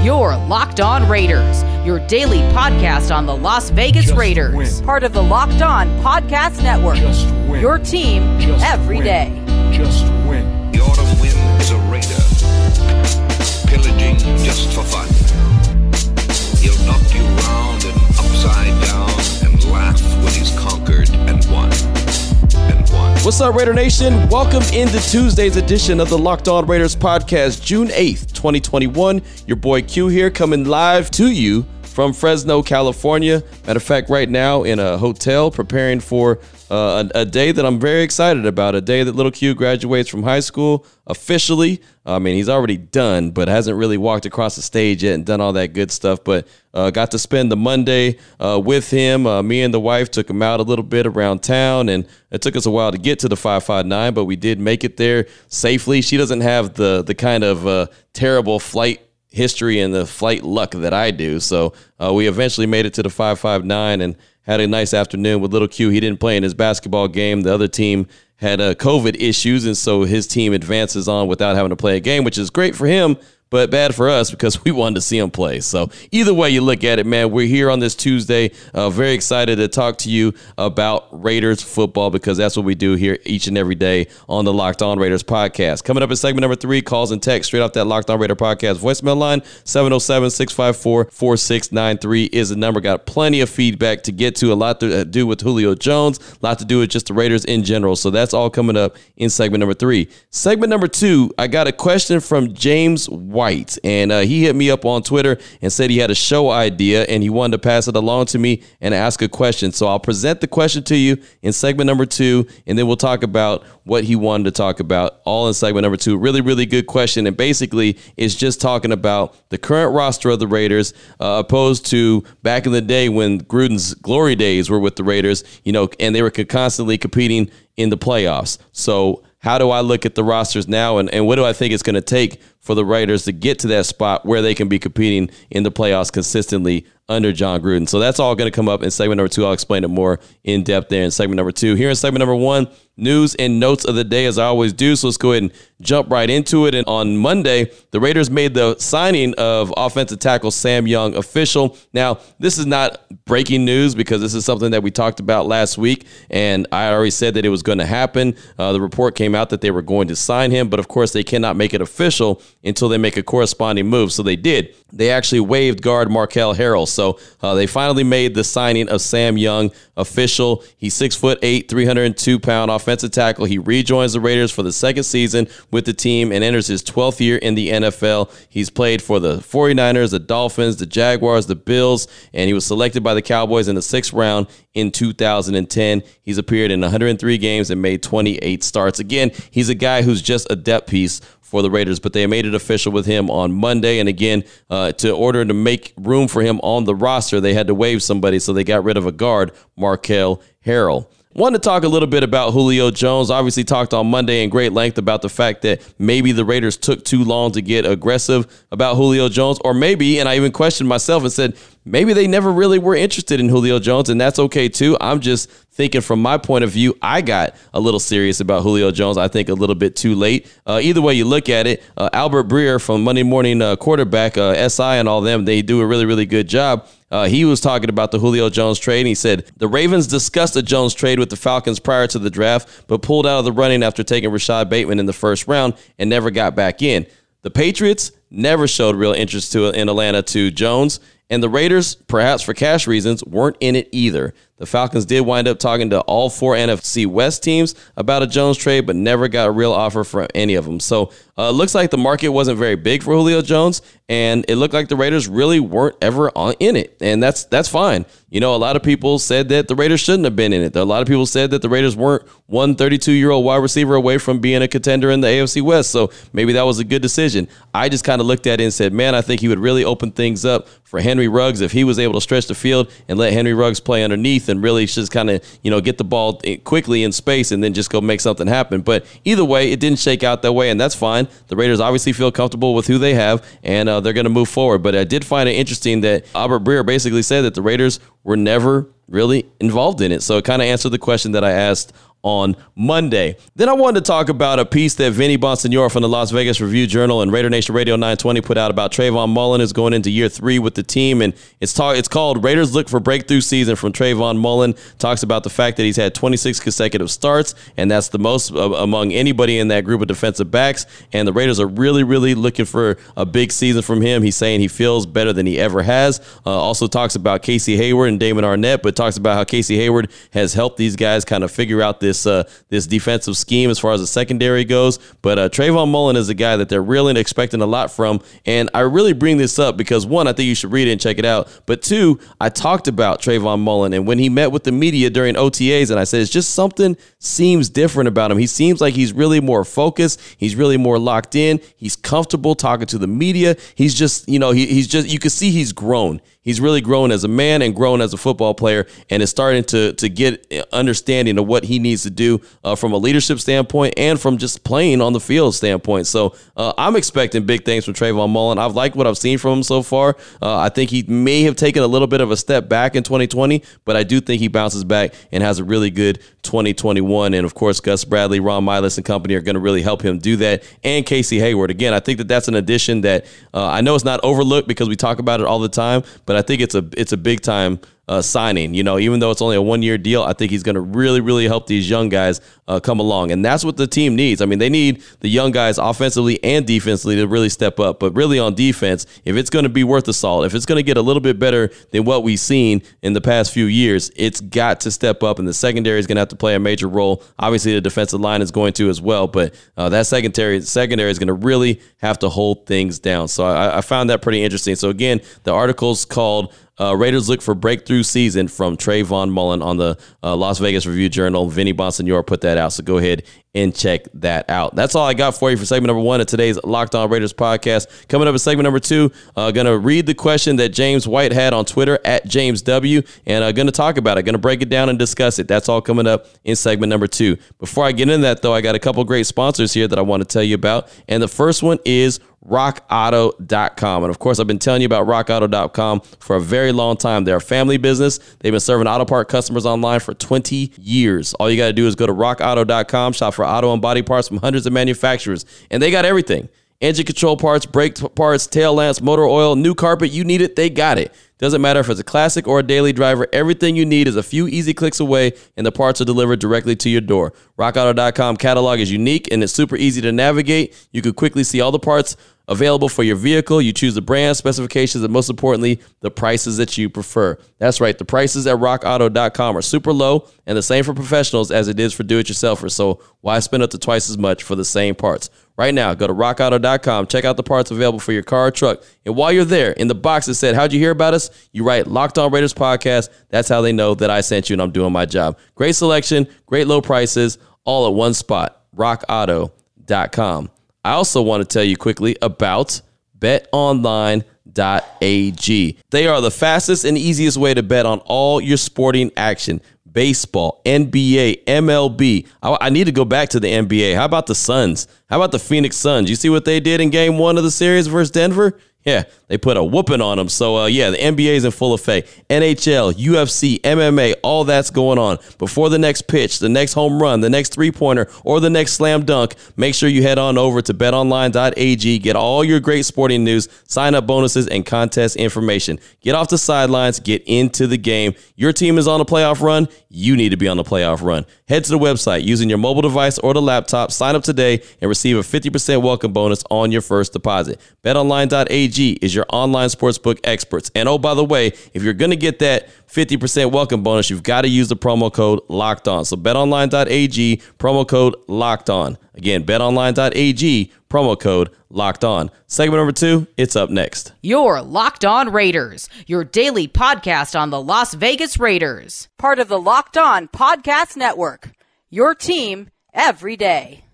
You're Locked On Raiders, your daily podcast on the Las Vegas Raiders. Part of the Locked On Podcast Network. Your team every day. Just win. The autumn wind is a raider, pillaging just for fun. He'll knock you round and upside down and laugh when he's conquered and won. What's up, Raider Nation? Welcome into Tuesday's edition of the Locked On Raiders podcast, June 8th, 2021. Your boy Q here, coming live to you from Fresno, California. Matter of fact, right now in a hotel preparing for a day that I'm very excited about, a day that little Q graduates from high school officially. I mean, he's already done, but hasn't really walked across the stage yet and done all that good stuff. But got to spend the Monday with him. Me and the wife took him out a little bit around town, and it took us a while to get to the 559, but we did make it there safely. She doesn't have the kind of terrible flight history and the flight luck that I do. So we eventually made it to the 559 and had a nice afternoon with little Q. He didn't play in his basketball game. The other team had COVID issues, and so his team advances on without having to play a game, which is great for him, but bad for us because we wanted to see him play. So either way you look at it, man, we're here on this Tuesday. Very excited to talk to you about Raiders football because that's what we do here each and every day on the Locked On Raiders podcast. Coming up in segment number 3, calls and text straight off that Locked On Raider podcast voicemail line. 707-654-4693 is the number. Got plenty of feedback to get to, a lot to do with Julio Jones, a lot to do with just the Raiders in general. So that's all coming up in segment number 3. Segment number 2, I got a question from James White, and he hit me up on Twitter and said he had a show idea and he wanted to pass it along to me and ask a question. So I'll present the question to you in segment number 2, and then we'll talk about what he wanted to talk about all in segment number 2. Really, really good question, and basically it's just talking about the current roster of the Raiders opposed to back in the day when Gruden's glory days were with the Raiders, you know, and they were constantly competing in the playoffs. So how do I look at the rosters now, and what do I think it's going to take for the Raiders to get to that spot where they can be competing in the playoffs consistently under Jon Gruden? So that's all going to come up in segment number 2. I'll explain it more in depth there in segment number 2. Here in segment number 1, news and notes of the day, as I always do. So let's go ahead and jump right into it. And on Monday, the Raiders made the signing of offensive tackle Sam Young official. Now, this is not breaking news because this is something that we talked about last week, and I already said that it was going to happen. The report came out that they were going to sign him, but of course they cannot make it official until they make a corresponding move. So they did. They actually waived guard Markel Harrell. So they finally made the signing of Sam Young official. He's 6'8", 302-pound offensive tackle. He rejoins the Raiders for the second season with the team and enters his 12th year in the NFL. He's played for the 49ers, the Dolphins, the Jaguars, the Bills, and he was selected by the Cowboys in the 6th round in 2010. He's appeared in 103 games and made 28 starts. Again, he's a guy who's just a depth piece for the Raiders, but they made it official with him on Monday. And again, to order to make room for him on the roster, they had to waive somebody, so they got rid of a guard, Markel Harrell. Wanted to talk a little bit about Julio Jones. Obviously talked on Monday in great length about the fact that maybe the Raiders took too long to get aggressive about Julio Jones, or maybe, and I even questioned myself and said, maybe they never really were interested in Julio Jones, and that's okay too. I'm just thinking from my point of view, I got a little serious about Julio Jones. I think a little bit too late. Either way you look at it, Albert Breer from Monday Morning Quarterback, SI and all them, they do a really, really good job. He was talking about the Julio Jones trade, and he said, the Ravens discussed a Jones trade with the Falcons prior to the draft, but pulled out of the running after taking Rashad Bateman in the first round and never got back in. The Patriots never showed real interest in Atlanta to Jones, and the Raiders, perhaps for cash reasons, weren't in it either. The Falcons did wind up talking to all 4 NFC West teams about a Jones trade, but never got a real offer from any of them. So it looks like the market wasn't very big for Julio Jones, and it looked like the Raiders really weren't ever in it, and that's fine. You know, a lot of people said that the Raiders shouldn't have been in it. A lot of people said that the Raiders weren't one 32-year-old wide receiver away from being a contender in the AFC West, so maybe that was a good decision. I just kind of looked at it and said, man, I think he would really open things up for Henry Ruggs if he was able to stretch the field and let Henry Ruggs play underneath and really just kind of, you know, get the ball quickly in space and then just go make something happen. But either way, it didn't shake out that way, and that's fine. The Raiders obviously feel comfortable with who they have, and they're going to move forward. But I did find it interesting that Albert Breer basically said that the Raiders were never really involved in it. So it kind of answered the question that I asked on Monday. Then I wanted to talk about a piece that Vinny Bonsignore from the Las Vegas Review-Journal and Raider Nation Radio 920 put out about Trayvon Mullen is going into year 3 with the team, and it's called Raiders Look for Breakthrough Season from Trayvon Mullen. Talks about the fact that he's had 26 consecutive starts, and that's the most among anybody in that group of defensive backs, and the Raiders are really, really looking for a big season from him. He's saying he feels better than he ever has. Also talks about Casey Hayward and Damon Arnett, but talks about how Casey Hayward has helped these guys kind of figure out this defensive scheme as far as the secondary goes. But Trayvon Mullen is a guy that they're really expecting a lot from. And I really bring this up because, one, I think you should read it and check it out. But two, I talked about Trayvon Mullen, and when he met with the media during OTAs, and I said, it's just something seems different about him. He seems like he's really more focused. He's really more locked in. He's comfortable talking to the media. He's just, you can see he's grown. He's really grown as a man and grown as a football player, and is starting to get understanding of what he needs to do from a leadership standpoint and from just playing on the field standpoint. So I'm expecting big things from Trayvon Mullen. I've liked what I've seen from him so far. I think he may have taken a little bit of a step back in 2020, but I do think he bounces back and has a really good 2021. And, of course, Gus Bradley, Ron Miles, and company are going to really help him do that. And Casey Hayward. Again, I think that's an addition that I know it's not overlooked because we talk about it all the time, but I think it's a big time signing. Even though it's only a 1-year deal, I think he's going to really, really help these young guys come along. And that's what the team needs. I mean, they need the young guys offensively and defensively to really step up. But really on defense, if it's going to be worth the salt, if it's going to get a little bit better than what we've seen in the past few years, it's got to step up. And the secondary is going to have to play a major role. Obviously, the defensive line is going to as well. But that secondary is going to really have to hold things down. So I found that pretty interesting. So again, the article's called Raiders Look for Breakthrough Season from Trayvon Mullen on the Las Vegas Review-Journal. Vinny Bonsignore put that out, so go ahead and check that out. That's all I got for you for segment number 1 of today's Locked On Raiders podcast. Coming up in segment number 2, going to read the question that James White had on Twitter at James W, and going to talk about it. Going to break it down and discuss it. That's all coming up in segment number 2. Before I get into that, though, I got a couple great sponsors here that I want to tell you about, and the first one is RockAuto.com. And of course, I've been telling you about RockAuto.com for a very long time. They're a family business. They've been serving auto part customers online for 20 years. All you got to do is go to RockAuto.com, shop for auto and body parts from hundreds of manufacturers, and they got everything. Engine control parts, brake parts, tail lamps, motor oil, new carpet, you need it, they got it. Doesn't matter if it's a classic or a daily driver, everything you need is a few easy clicks away, and the parts are delivered directly to your door. RockAuto.com catalog is unique, and it's super easy to navigate. You can quickly see all the parts available for your vehicle. You choose the brand, specifications, and most importantly, the prices that you prefer. That's right. The prices at RockAuto.com are super low, and the same for professionals as it is for do-it-yourselfers. So why spend up to twice as much for the same parts? Right now, go to RockAuto.com, check out the parts available for your car or truck. And while you're there, in the box that said, how'd you hear about us? You write Locked On Raiders Podcast. That's how they know that I sent you and I'm doing my job. Great selection, great low prices, all at one spot, RockAuto.com. I also want to tell you quickly about BetOnline.ag. They are the fastest and easiest way to bet on all your sporting action. Baseball, NBA, MLB. I need to go back to the NBA. How about the Suns? How about the Phoenix Suns? You see what they did in game 1 of the series versus Denver? Yeah, they put a whooping on them. So, the NBA is in full effect. NHL, UFC, MMA, all that's going on. Before the next pitch, the next home run, the next three-pointer, or the next slam dunk, make sure you head on over to betonline.ag. Get all your great sporting news, sign-up bonuses, and contest information. Get off the sidelines. Get into the game. Your team is on a playoff run. You need to be on the playoff run. Head to the website using your mobile device or the laptop. Sign up today and receive a 50% welcome bonus on your first deposit. BetOnline.ag is your online sportsbook experts. And oh, by the way, if you're going to get that 50% welcome bonus, you've got to use the promo code Locked On. So betonline.ag, promo code Locked On. Again, betonline.ag, promo code Locked On. Segment number 2, it's up next. You're Locked On Raiders, your daily podcast on the Las Vegas Raiders. Part of the Locked On Podcast Network, your team every day.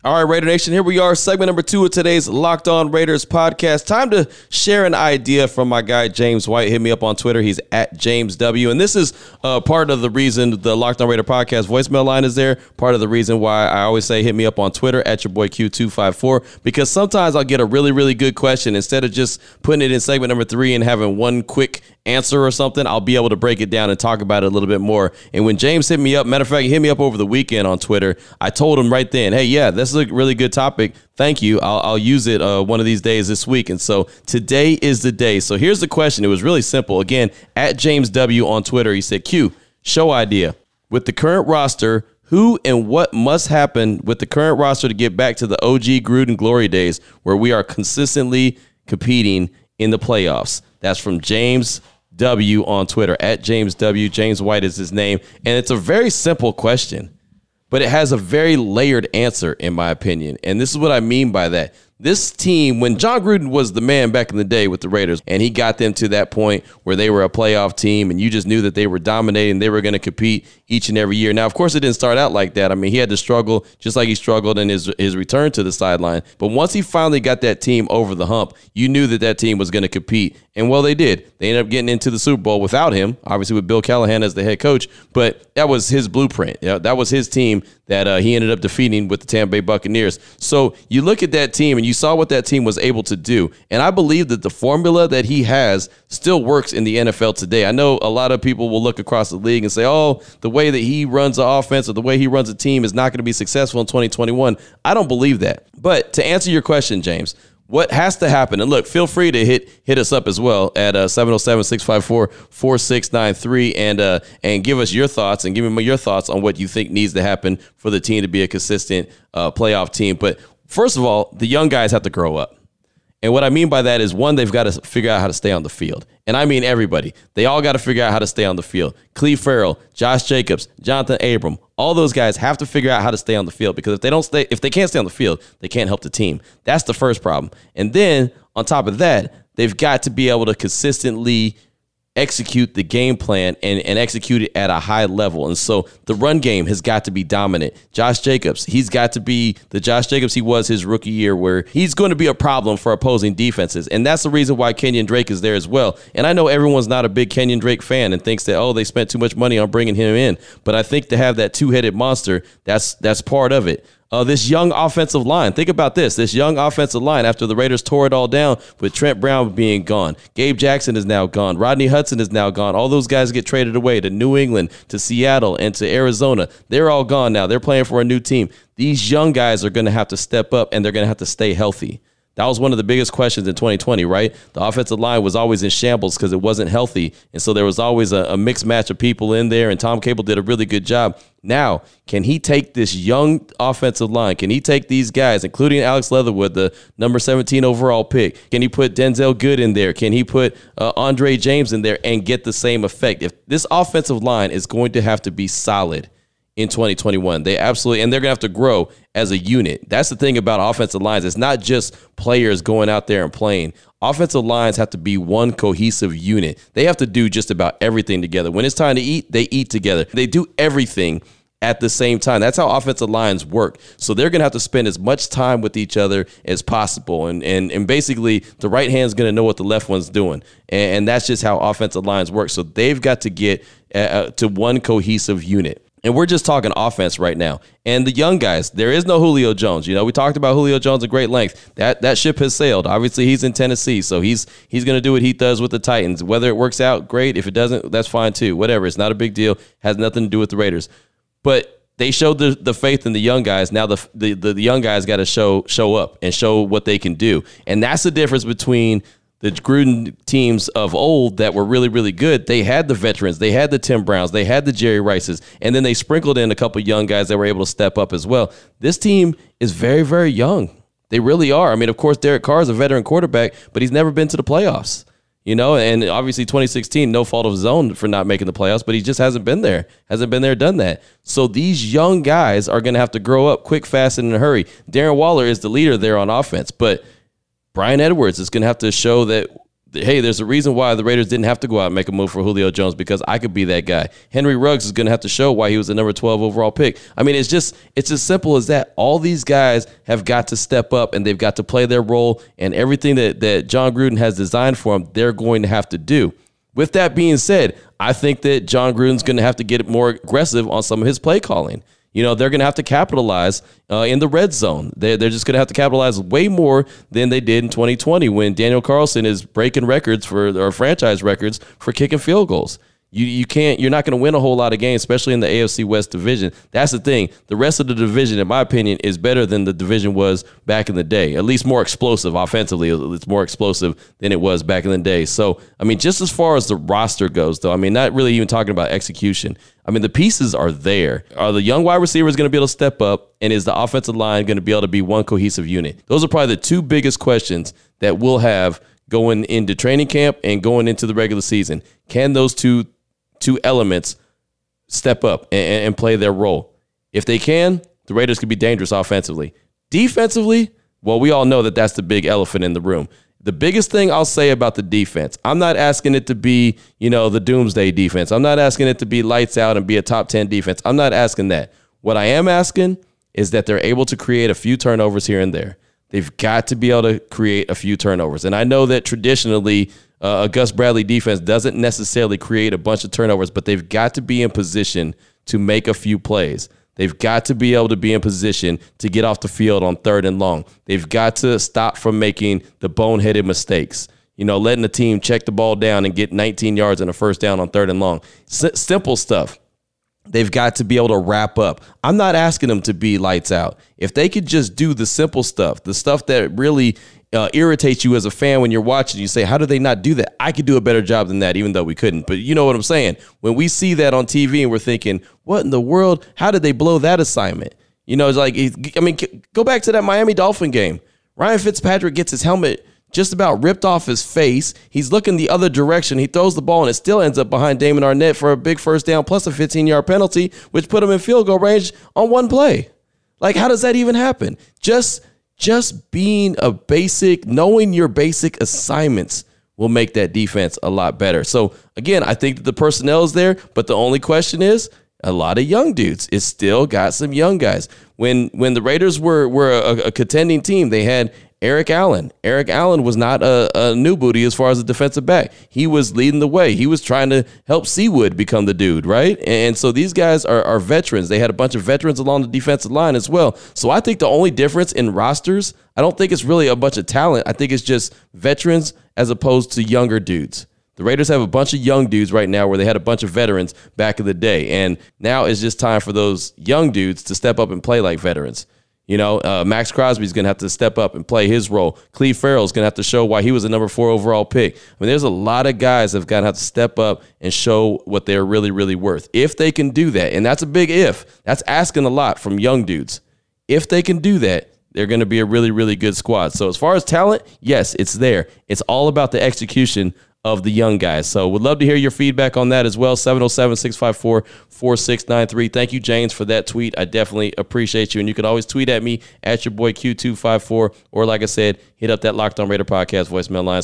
All right, Raider Nation, here we are, segment number 2 of today's Locked On Raiders podcast. Time to share an idea from my guy, James White. Hit me up on Twitter. He's at James W. And this is part of the reason the Locked On Raider podcast voicemail line is there. Part of the reason why I always say hit me up on Twitter at your boy Q254, because sometimes I'll get a really, really good question. Instead of just putting it in segment number 3 and having one quick answer or something, I'll be able to break it down and talk about it a little bit more. And when James hit me up, matter of fact, he hit me up over the weekend on Twitter, I told him right then, hey, yeah, this is a really good topic. Thank you. I'll use it one of these days this week. And so today is the day. So here's the question. It was really simple. Again, at James W on Twitter, he said, Q, show idea. With the current roster, who and what must happen with the current roster to get back to the OG Gruden glory days where we are consistently competing in the playoffs? That's from James W on Twitter, at James W. James White is his name. And it's a very simple question, but it has a very layered answer, in my opinion. And this is what I mean by that. This team, when John Gruden was the man back in the day with the Raiders, and he got them to that point where they were a playoff team, and you just knew that they were dominating, they were going to compete each and every year. Now, of course, it didn't start out like that. I mean, he had to struggle just like he struggled in his return to the sideline. But once he finally got that team over the hump, you knew that that team was going to compete. And, well, they did. They ended up getting into the Super Bowl without him, obviously with Bill Callahan as the head coach. But that was his blueprint. You know, that was his team that he ended up defeating with the Tampa Bay Buccaneers. So you look at that team and you saw what that team was able to do. And I believe that the formula that he has still works in the NFL today. I know a lot of people will look across the league and say, oh, the way that he runs the offense or the way he runs a team is not going to be successful in 2021. I don't believe that. But to answer your question, James, what has to happen, and look, feel free to hit us up as well at 707-654-4693 and give us your thoughts and give me your thoughts on what you think needs to happen for the team to be a consistent playoff team. But first of all, the young guys have to grow up. And what I mean by that is, one, they've got to figure out how to stay on the field. And I mean everybody. They all got to figure out how to stay on the field. Cleve Farrell, Josh Jacobs, Jonathan Abram, all those guys have to figure out how to stay on the field, because if they can't stay on the field, they can't help the team. That's the first problem. And then on top of that, they've got to be able to consistently execute the game plan and execute it at a high level. And so the run game has got to be dominant. Josh Jacobs, he's got to be the Josh Jacobs he was his rookie year, where he's going to be a problem for opposing defenses. And that's the reason why Kenyon Drake is there as well. And I know everyone's not a big Kenyon Drake fan and thinks that, oh, they spent too much money on bringing him in. But I think to have that two-headed monster, that's part of it. This young offensive line. Think about this. This young offensive line, after the Raiders tore it all down with Trent Brown being gone. Gabe Jackson is now gone. Rodney Hudson is now gone. All those guys get traded away to New England, to Seattle, and to Arizona. They're all gone now. They're playing for a new team. These young guys are going to have to step up, and they're going to have to stay healthy. That was one of the biggest questions in 2020, right? The offensive line was always in shambles because it wasn't healthy. And so there was always a mixed match of people in there, and Tom Cable did a really good job. Now, can he take this young offensive line? Can he take these guys, including Alex Leatherwood, the number 17 overall pick? Can he put Denzel Good in there? Can he put Andre James in there and get the same effect? If this offensive line is going to have to be solid in 2021. They absolutely, and they're going to have to grow as a unit. That's the thing about offensive lines. It's not just players going out there and playing. Offensive lines have to be one cohesive unit. They have to do just about everything together. When it's time to eat, they eat together. They do everything at the same time. That's how offensive lines work. So they're going to have to spend as much time with each other as possible. And basically, the right hand's going to know what the left one's doing. And that's just how offensive lines work. So they've got to get to one cohesive unit. And we're just talking offense right now. And the young guys, there is no Julio Jones. You know, we talked about Julio Jones at great length. That ship has sailed. Obviously, he's in Tennessee, so he's going to do what he does with the Titans. Whether it works out, great. If it doesn't, that's fine too. Whatever. It's not a big deal. Has nothing to do with the Raiders. But they showed the faith in the young guys. Now the young guys got to show up and show what they can do. And that's the difference between the Gruden teams of old that were really, really good. They had the veterans. They had the Tim Browns. They had the Jerry Rices. And then they sprinkled in a couple young guys that were able to step up as well. This team is very, very young. They really are. I mean, of course, Derek Carr is a veteran quarterback, but he's never been to the playoffs. You know, and obviously 2016, no fault of his own for not making the playoffs, but he just hasn't been there. Hasn't been there, done that. So these young guys are going to have to grow up quick, fast, and in a hurry. Darren Waller is the leader there on offense, but Brian Edwards is going to have to show that hey, there's a reason why the Raiders didn't have to go out and make a move for Julio Jones, because I could be that guy. Henry Ruggs is going to have to show why he was the number 12 overall pick. I mean, it's as simple as that. All these guys have got to step up, and they've got to play their role, and everything that John Gruden has designed for them, they're going to have to do. With that being said, I think that John Gruden's going to have to get more aggressive on some of his play calling. You know, they're going to have to capitalize in the red zone. They're just going to have to capitalize way more than they did in 2020 when Daniel Carlson is breaking records or franchise records for kicking field goals. You're not going to win a whole lot of games, especially in the AFC West division. That's the thing. The rest of the division, in my opinion, is better than the division was back in the day. At least more explosive offensively. It's more explosive than it was back in the day. So, I mean, just as far as the roster goes, though, I mean, not really even talking about execution. I mean, the pieces are there. Are the young wide receivers going to be able to step up? And is the offensive line going to be able to be one cohesive unit? Those are probably the two biggest questions that we'll have going into training camp and going into the regular season. Can those two elements step up and play their role? If they can, the Raiders could be dangerous offensively. Defensively, well, we all know that that's the big elephant in the room. The biggest thing I'll say about the defense, I'm not asking it to be, the doomsday defense. I'm not asking it to be lights out and be a top 10 defense. I'm not asking that. What I am asking is that they're able to create a few turnovers here and there. They've got to be able to create a few turnovers. And I know that traditionally a Gus Bradley defense doesn't necessarily create a bunch of turnovers, but they've got to be in position to make a few plays. They've got to be able to be in position to get off the field on 3rd and long. They've got to stop from making the boneheaded mistakes. Letting the team check the ball down and get 19 yards and a first down on 3rd and long. Simple stuff. They've got to be able to wrap up. I'm not asking them to be lights out. If they could just do the simple stuff, the stuff that really irritates you as a fan when you're watching, you say, how do they not do that? I could do a better job than that, even though we couldn't. But you know what I'm saying? When we see that on TV and we're thinking, what in the world? How did they blow that assignment? It's like, go back to that Miami Dolphin game. Ryan Fitzpatrick gets his helmet just about ripped off his face. He's looking the other direction. He throws the ball, and it still ends up behind Damon Arnett for a big first down plus a 15-yard penalty, which put him in field goal range on one play. Like, how does that even happen? Just being knowing your basic assignments will make that defense a lot better. So, again, I think that the personnel is there, but the only question is a lot of young dudes. It's still got some young guys. When the Raiders were a contending team, they had Eric Allen. Eric Allen was not a new booty as far as a defensive back. He was leading the way. He was trying to help Seawood become the dude, right? And so these guys are veterans. They had a bunch of veterans along the defensive line as well. So I think the only difference in rosters, I don't think it's really a bunch of talent. I think it's just veterans as opposed to younger dudes. The Raiders have a bunch of young dudes right now where they had a bunch of veterans back in the day. And now it's just time for those young dudes to step up and play like veterans. Max Crosby's going to have to step up and play his role. Cleve Farrell's going to have to show why he was the number 4 overall pick. There's a lot of guys that have got to have to step up and show what they're really, really worth. If they can do that, and that's a big if, that's asking a lot from young dudes. If they can do that, they're going to be a really, really good squad. So as far as talent, yes, it's there. It's all about the execution of the young guys. So would love to hear your feedback on that as well. 707-654-4693. Thank you, James, for that tweet. I definitely appreciate you. And you can always tweet at me at your boy Q254. Or like I said, hit up that Locked On Raider podcast voicemail line,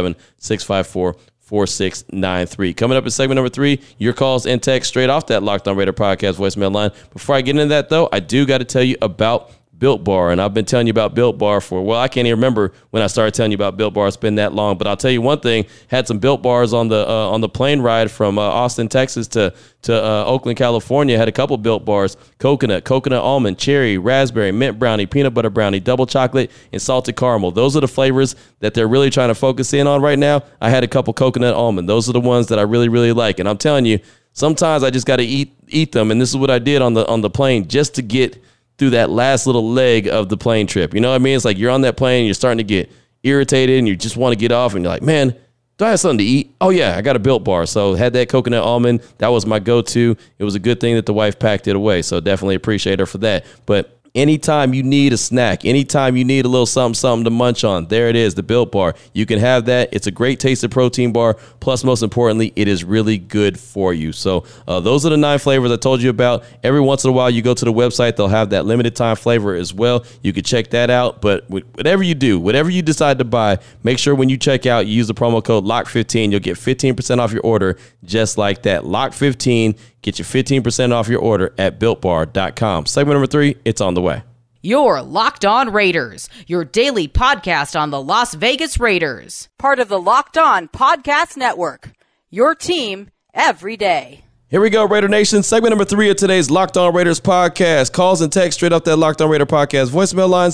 707-654-4693. Coming up in segment number 3, your calls and text straight off that Locked On Raider podcast voicemail line. Before I get into that, though, I do got to tell you about Built Bar, and I've been telling you about Built Bar I can't even remember when I started telling you about Built Bar. It's been that long, but I'll tell you one thing: had some Built Bars on the plane ride from Austin, Texas to Oakland, California. Had a couple Built Bars: coconut almond, cherry, raspberry, mint brownie, peanut butter brownie, double chocolate, and salted caramel. Those are the flavors that they're really trying to focus in on right now. I had a couple coconut almond. Those are the ones that I really, really like, and I'm telling you, sometimes I just got to eat them, and this is what I did on the plane just to get through that last little leg of the plane trip. You know what I mean? It's like you're on that plane and you're starting to get irritated and you just want to get off and you're like, man, do I have something to eat? Oh yeah, I got a Built Bar. So had that coconut almond. That was my go-to. It was a good thing that the wife packed it away. So definitely appreciate her for that. But Anytime you need a snack, anytime you need a little something to munch on, there it is, the Built Bar. You can have that. It's a great tasted protein bar. Plus, most importantly, it is really good for you. So those are the 9 flavors I told you about. Every once in a while, you go to the website, they'll have that limited time flavor as well. You can check that out. But whatever you do, whatever you decide to buy, make sure when you check out, you use the promo code LOCK15. You'll get 15% off your order just like that. LOCK15. Get you 15% off your order at BuiltBar.com. Segment number 3, it's on the way. Your Locked On Raiders, your daily podcast on the Las Vegas Raiders. Part of the Locked On Podcast Network, your team every day. Here we go, Raider Nation. Segment number 3 of today's Locked On Raiders podcast. Calls and text straight up that Locked On Raider podcast. Voicemail line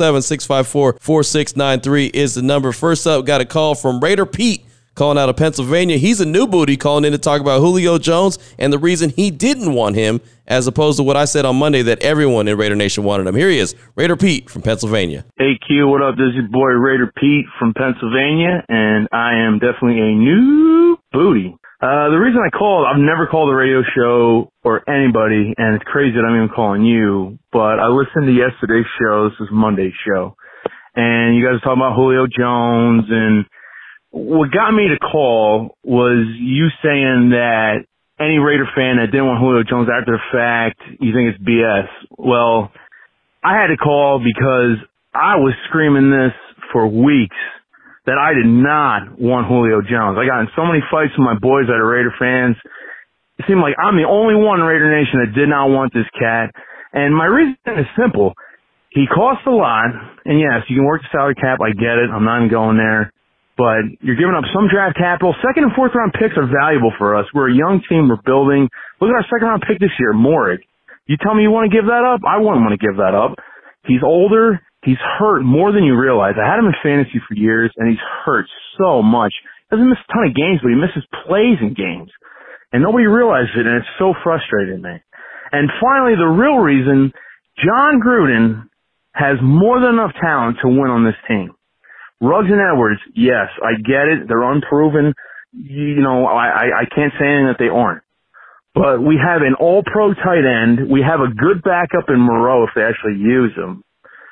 707-654-4693 is the number. First up, got a call from Raider Pete, calling out of Pennsylvania. He's a new booty calling in to talk about Julio Jones and the reason he didn't want him, as opposed to what I said on Monday that everyone in Raider Nation wanted him. Here he is, Raider Pete from Pennsylvania. Hey, Q, what up? This is your boy Raider Pete from Pennsylvania, and I am definitely a new booty. The reason I called, I've never called a radio show or anybody, and it's crazy that I'm even calling you, but I listened to yesterday's show. This was Monday's show, and you guys were talking about Julio Jones, and what got me to call was you saying that any Raider fan that didn't want Julio Jones after the fact, you think it's BS. Well, I had to call because I was screaming this for weeks that I did not want Julio Jones. I got in so many fights with my boys that are Raider fans. It seemed like I'm the only one in Raider Nation that did not want this cat. And my reason is simple. He costs a lot, and yes, you can work the salary cap. I get it. I'm not even going there. But you're giving up some draft capital. 2nd and 4th round picks are valuable for us. We're a young team. We're building. Look at our 2nd round pick this year, Morig. You tell me you want to give that up? I wouldn't want to give that up. He's older. He's hurt more than you realize. I had him in fantasy for years, and he's hurt so much. Doesn't miss a ton of games, but he misses plays in games. And nobody realizes it, and it's so frustrating me. And finally, the real reason, John Gruden has more than enough talent to win on this team. Ruggs and Edwards, yes, I get it. They're unproven. You know, I can't say anything that they aren't. But we have an all-pro tight end. We have a good backup in Moreau if they actually use him.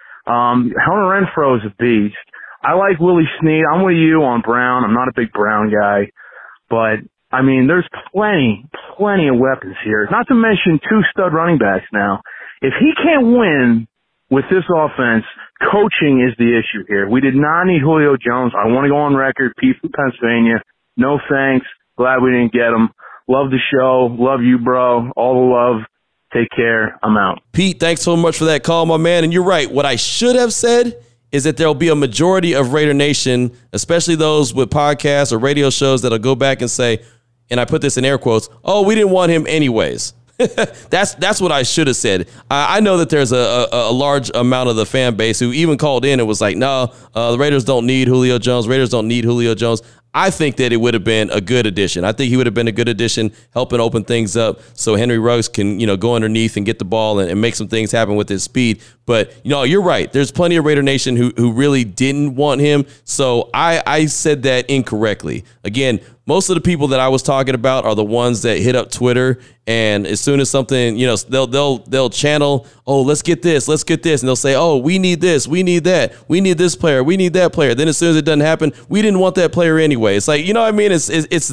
Hunter Renfrow is a beast. I like Willie Snead. I'm with you on Brown. I'm not a big Brown guy. But, I mean, there's plenty of weapons here. Not to mention 2 stud running backs now. If he can't win with this offense, coaching is the issue here. We did not need Julio Jones. I want to go on record. Pete from Pennsylvania. No thanks. Glad we didn't get him. Love the show. Love you, bro. All the love. Take care. I'm out. Pete, thanks so much for that call, my man. And you're right. What I should have said is that there'll be a majority of Raider Nation, especially those with podcasts or radio shows, that'll go back and say, and I put this in air quotes, oh, we didn't want him anyways. That's what I should have said. I know that there's a large amount of the fan base who even called in and was like, no, the Raiders don't need Julio Jones. Raiders don't need Julio Jones. I think that it would have been a good addition. I think he would have been a good addition, helping open things up so Henry Ruggs can, go underneath and get the ball and make some things happen with his speed. But, you're right. There's plenty of Raider Nation who really didn't want him. So I said that incorrectly. Again, most of the people that I was talking about are the ones that hit up Twitter, and as soon as something, they'll channel, oh, let's get this, and they'll say, oh, we need this, we need that, we need this player, we need that player. Then as soon as it doesn't happen, we didn't want that player anyway. It's like, what I mean? It's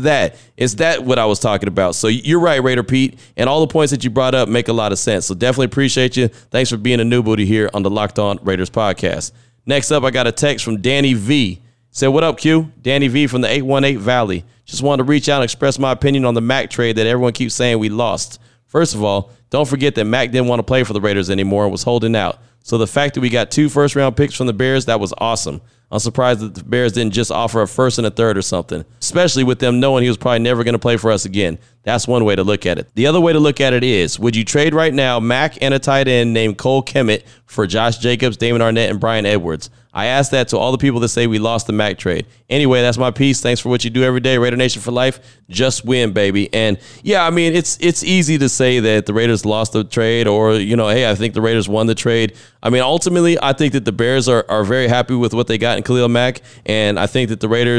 that what I was talking about. So you're right, Raider Pete, and all the points that you brought up make a lot of sense. So definitely appreciate you. Thanks for being a new booty here on the Locked On Raiders podcast. Next up, I got a text from Danny V. Said, what up, Q? Danny V from the 818 Valley. Just wanted to reach out and express my opinion on the Mac trade that everyone keeps saying we lost. First of all, don't forget that Mac didn't want to play for the Raiders anymore and was holding out. So the fact that we got 2 first-round picks from the Bears, that was awesome. I'm surprised that the Bears didn't just offer a first and a third or something, especially with them knowing he was probably never going to play for us again. That's one way to look at it. The other way to look at it is, would you trade right now Mac and a tight end named Cole Kmet for Josh Jacobs, Damon Arnett, and Bryan Edwards? I asked that to all the people that say we lost the Mac trade. Anyway, that's my piece. Thanks for what you do every day. Raider Nation for life. Just win, baby. And yeah, I mean, it's easy to say that the Raiders lost the trade or, hey, I think the Raiders won the trade. I mean, ultimately, I think that the Bears are very happy with what they got in Khalil Mack. And I think that the Raiders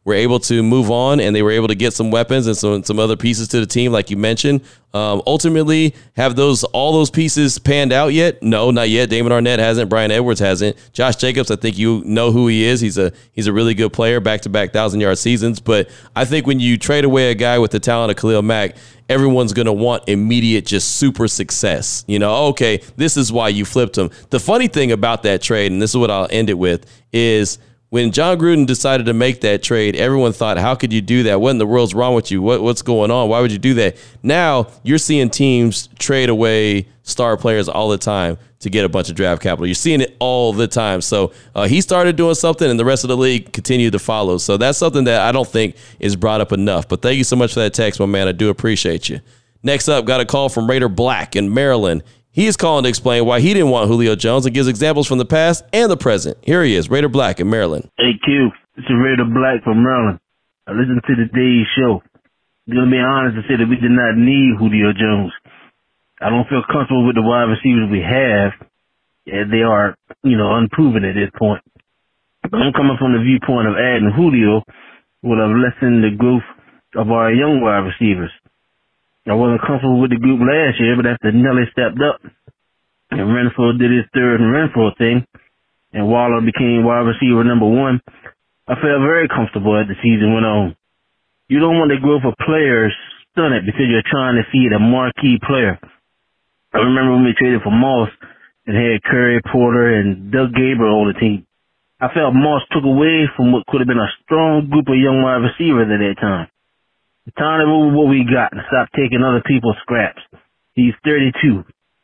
were able to move on, and they were able to get some weapons and some other pieces to the team, like you mentioned. Ultimately, have all those pieces panned out yet? No, not yet. Damon Arnette hasn't. Brian Edwards hasn't. Josh Jacobs, I think you know who he is. He's a really good player, back-to-back 1,000-yard seasons. But I think when you trade away a guy with the talent of Khalil Mack, everyone's going to want immediate, just super success. Okay, this is why you flipped him. The funny thing about that trade, and this is what I'll end it with, is when John Gruden decided to make that trade, everyone thought, how could you do that? What in the world's wrong with you? What's going on? Why would you do that? Now you're seeing teams trade away star players all the time to get a bunch of draft capital. You're seeing it all the time. So he started doing something, and the rest of the league continued to follow. So that's something that I don't think is brought up enough. But thank you so much for that text, my man. I do appreciate you. Next up, got a call from Raider Black in Maryland. He is calling to explain why he didn't want Julio Jones and gives examples from the past and the present. Here he is, Raider Black in Maryland. Hey, Q. This is Raider Black from Maryland. I listened to today's show. I'm going to be honest and say that we did not need Julio Jones. I don't feel comfortable with the wide receivers we have. And they are, unproven at this point. I'm coming from the viewpoint of adding Julio would have lessened the growth of our young wide receivers. I wasn't comfortable with the group last year, but after Nelly stepped up and Renfrow did his third Renfrow thing and Waller became wide receiver number 1, I felt very comfortable as the season went on. You don't want the growth of players stunted because you're trying to feed a marquee player. I remember when we traded for Moss and had Curry, Porter, and Doug Gabriel on the team. I felt Moss took away from what could have been a strong group of young wide receivers at that time. It's time to move what we got and stop taking other people's scraps. He's 32.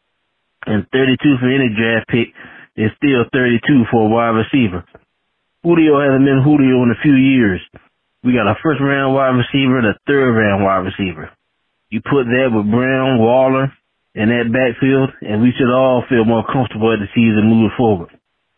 And 32 for any draft pick is still 32 for a wide receiver. Julio hasn't been Julio in a few years. We got a first-round wide receiver and a third-round wide receiver. You put that with Brown, Waller, in that backfield, and we should all feel more comfortable as the season moves forward.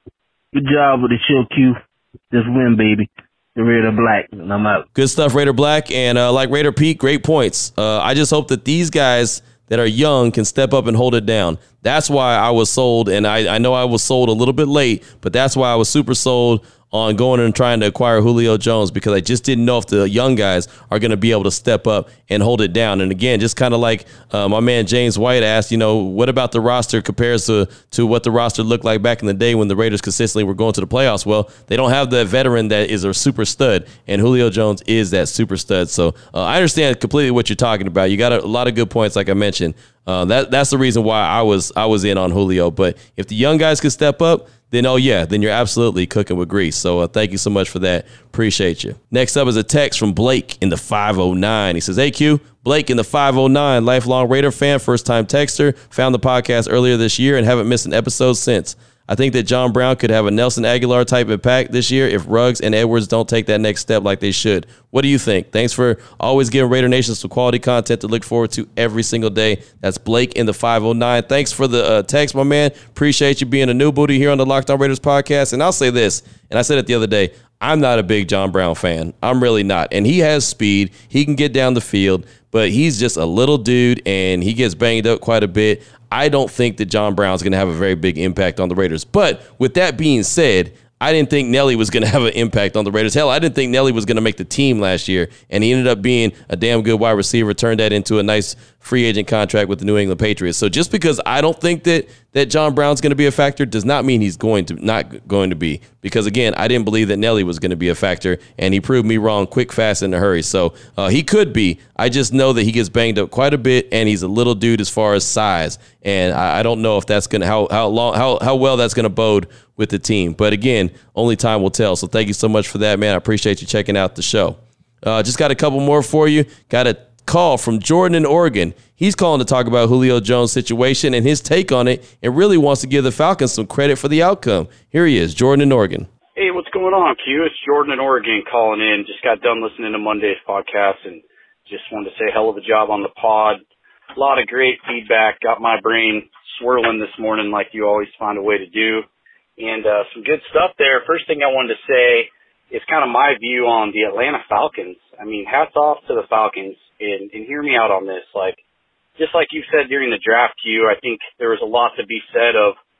Good job with the show, Q. Just win, baby. The Raider Black, and I'm out. Good stuff, Raider Black. And like Raider Pete, great points. I just hope that these guys that are young can step up and hold it down. That's why I was sold, and I know I was sold a little bit late, but that's why I was super sold on going and trying to acquire Julio Jones, because I just didn't know if the young guys are going to be able to step up and hold it down. And again, just kind of like my man James White asked, what about the roster compares to what the roster looked like back in the day when the Raiders consistently were going to the playoffs? Well, they don't have the veteran that is a super stud, and Julio Jones is that super stud. So I understand completely what you're talking about. You got a lot of good points, like I mentioned. That's the reason why I was in on Julio. But if the young guys could step up, then you're absolutely cooking with grease. So thank you so much for that. Appreciate you. Next up is a text from Blake in the 509. He says, "Hey Q, Blake in the 509, lifelong Raider fan, first-time texter, found the podcast earlier this year and haven't missed an episode since. I think that John Brown could have a Nelson Aguilar type impact this year if Ruggs and Edwards don't take that next step like they should. What do you think? Thanks for always giving Raider Nation some quality content to look forward to every single day." That's Blake in the 509. Thanks for the text, my man. Appreciate you being a new booty here on the Locked On Raiders podcast. And I'll say this, and I said it the other day, I'm not a big John Brown fan. I'm really not. And he has speed. He can get down the field, but he's just a little dude, and he gets banged up quite a bit. I don't think that John Brown's going to have a very big impact on the Raiders. But with that being said, I didn't think Nelly was going to have an impact on the Raiders. Hell, I didn't think Nelly was going to make the team last year, and he ended up being a damn good wide receiver, turned that into a nice free agent contract with the New England Patriots. So just because I don't think that John Brown's going to be a factor does not mean he's not going to be. Because, again, I didn't believe that Nelly was going to be a factor, and he proved me wrong quick, fast, in a hurry. So he could be. I just know that he gets banged up quite a bit, and he's a little dude as far as size. And I don't know if that's going to how well that's going to bode with the team. But again, only time will tell. So thank you so much for that, man. I appreciate you checking out the show. Just got a couple more for you. Got a call from Jordan in Oregon. He's calling to talk about Julio Jones' situation and his take on it, and really wants to give the Falcons some credit for the outcome. Here he is, Jordan in Oregon. Hey, what's going on, Q? It's Jordan in Oregon calling in. Just got done listening to Monday's podcast and just wanted to say hell of a job on the pod. A lot of great feedback. Got my brain swirling this morning like you always find a way to do. And some good stuff there. First thing I wanted to say is kind of my view on the Atlanta Falcons. I mean, hats off to the Falcons, and hear me out on this. Like, just like you said during the draft, Q, I think there was a lot to be said of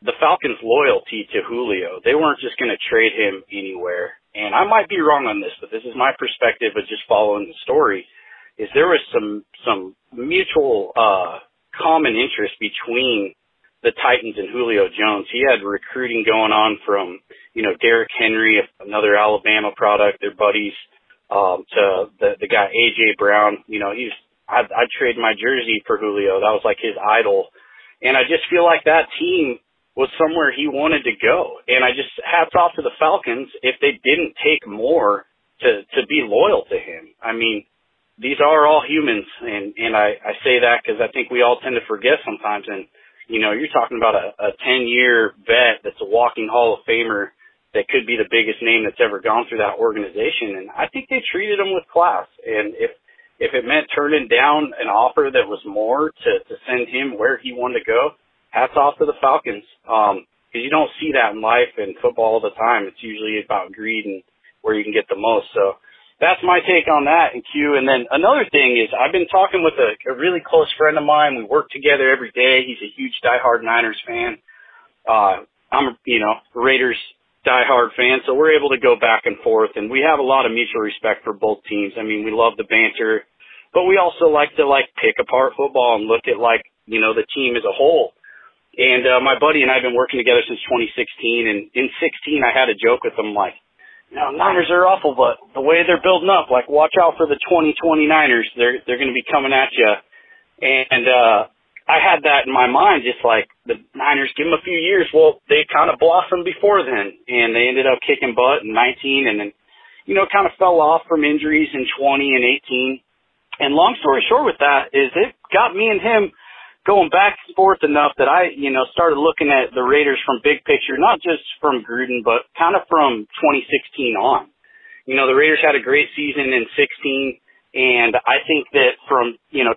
the Falcons' loyalty to Julio. They weren't just going to trade him anywhere. And I might be wrong on this, but this is my perspective of just following the story, is there was some mutual common interest between the Titans and Julio Jones. He had recruiting going on from, Derrick Henry, another Alabama product, their buddies, to the guy A.J. Brown. I'd trade my jersey for Julio. That was like his idol. And I just feel like that team was somewhere he wanted to go. And I just hats off to the Falcons if they didn't take more to be loyal to him. I mean, these are all humans, and I say that because I think we all tend to forget sometimes. And, you're talking about a 10-year vet that's a walking Hall of Famer that could be the biggest name that's ever gone through that organization. And I think they treated him with class. And if it meant turning down an offer that was more to send him where he wanted to go, hats off to the Falcons. Because you don't see that in life and football all the time. It's usually about greed and where you can get the most. So that's my take on that. And Q. And then another thing is I've been talking with a really close friend of mine. We work together every day. He's a huge diehard Niners fan. I'm Raiders diehard fan, so we're able to go back and forth, and we have a lot of mutual respect for both teams. I mean, we love the banter, but we also like to pick apart football and look at the team as a whole. And my buddy and I have been working together since 2016, and in 16 I had a joke with him Niners are awful, but the way they're building up, watch out for the 2020 Niners. They're going to be coming at you. And I had that in my mind, just the Niners, give them a few years. Well, they kind of blossomed before then, and they ended up kicking butt in 19, and then, kind of fell off from injuries in 20 and 18. And long story short with that is it got me and him going back and forth enough that I, started looking at the Raiders from big picture, not just from Gruden, but kind of from 2016 on. The Raiders had a great season in 16, and I think that from,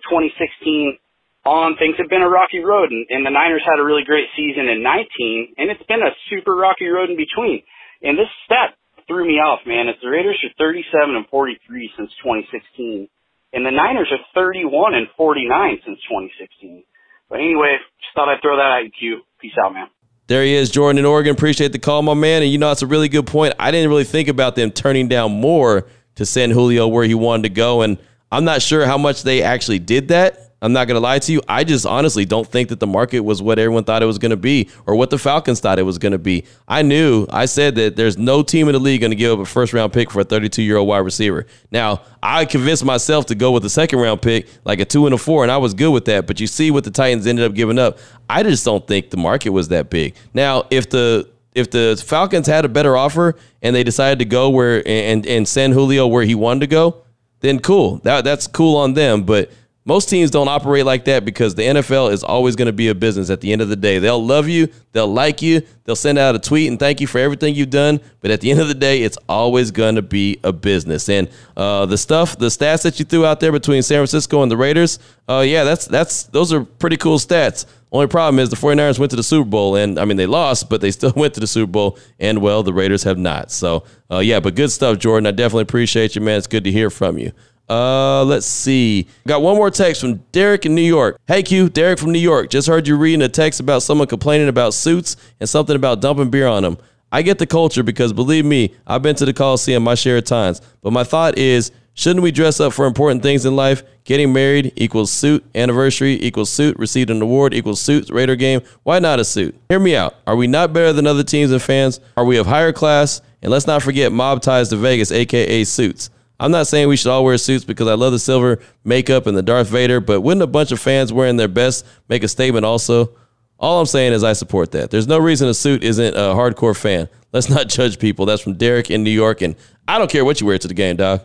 2016 on, things have been a rocky road, and the Niners had a really great season in 19, and it's been a super rocky road in between. And this stat threw me off, man. It's the Raiders are 37 and 43 since 2016, and the Niners are 31 and 49 since 2016. But anyway, just thought I'd throw that at you, Q. Peace out, man. There he is, Jordan in Oregon. Appreciate the call, my man. And it's a really good point. I didn't really think about them turning down more to send Julio where he wanted to go, and I'm not sure how much they actually did that. I'm not going to lie to you. I just honestly don't think that the market was what everyone thought it was going to be or what the Falcons thought it was going to be. I said that there's no team in the league going to give up a first-round pick for a 32-year-old wide receiver. Now, I convinced myself to go with a second-round pick, like a 2 and a 4, and I was good with that. But you see what the Titans ended up giving up. I just don't think the market was that big. Now, if the Falcons had a better offer and they decided to go where and send Julio where he wanted to go, then cool. That's cool on them, but most teams don't operate like that because the NFL is always going to be a business at the end of the day. They'll love you. They'll like you. They'll send out a tweet and thank you for everything you've done. But at the end of the day, it's always going to be a business. And the stats that you threw out there between San Francisco and the Raiders, those are pretty cool stats. Only problem is the 49ers went to the Super Bowl, and they lost, but they still went to the Super Bowl, and well, the Raiders have not. So, but good stuff, Jordan. I definitely appreciate you, man. It's good to hear from you. Let's see. Got one more text from Derek in New York. Hey Q, Derek from New York. Just heard you reading a text about someone complaining about suits and something about dumping beer on them. I get the culture because believe me, I've been to the Coliseum my share of times. But my thought is, shouldn't we dress up for important things in life? Getting married equals suit. Anniversary equals suit. Received an award equals suit. Raider game. Why not a suit? Hear me out. Are we not better than other teams and fans? Are we of higher class? And let's not forget mob ties to Vegas, a.k.a. suits. I'm not saying we should all wear suits because I love the silver makeup and the Darth Vader, but wouldn't a bunch of fans wearing their best make a statement also? All I'm saying is I support that. There's no reason a suit isn't a hardcore fan. Let's not judge people. That's from Derek in New York, and I don't care what you wear to the game, dog.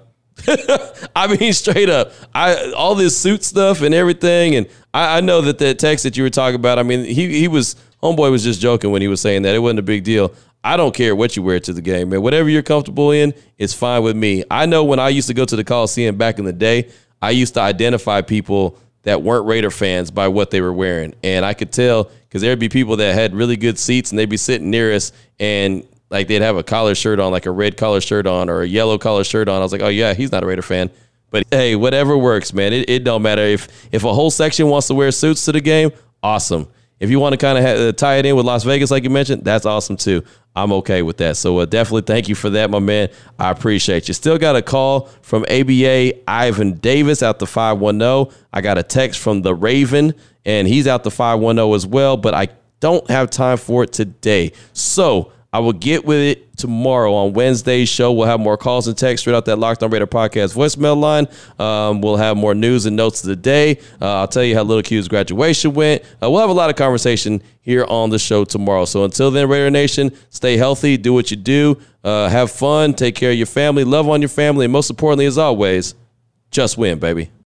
Straight up. All this suit stuff and everything, and I know that text that you were talking about, homeboy was just joking when he was saying that. It wasn't a big deal. I don't care what you wear to the game, man. Whatever you're comfortable in, it's fine with me. I know when I used to go to the Coliseum back in the day, I used to identify people that weren't Raider fans by what they were wearing. And I could tell because there'd be people that had really good seats and they'd be sitting near us and they'd have a collar shirt on, like a red collar shirt on or a yellow collar shirt on. I was like, oh yeah, he's not a Raider fan. But hey, whatever works, man. It don't matter. If a whole section wants to wear suits to the game, awesome. If you want to kind of tie it in with Las Vegas, like you mentioned, that's awesome too. I'm okay with that. So definitely thank you for that, my man. I appreciate you. Still got a call from ABA Ivan Davis out the 510. I got a text from the Raven, and he's out the 510 as well, but I don't have time for it today. So I will get with it tomorrow on Wednesday's show. We'll have more calls and texts straight out that Locked On Raider podcast voicemail line. We'll have more news and notes of the day. I'll tell you how Little Q's graduation went. We'll have a lot of conversation here on the show tomorrow. So until then, Raider Nation, stay healthy, do what you do, have fun, take care of your family, love on your family, and most importantly, as always, just win, baby.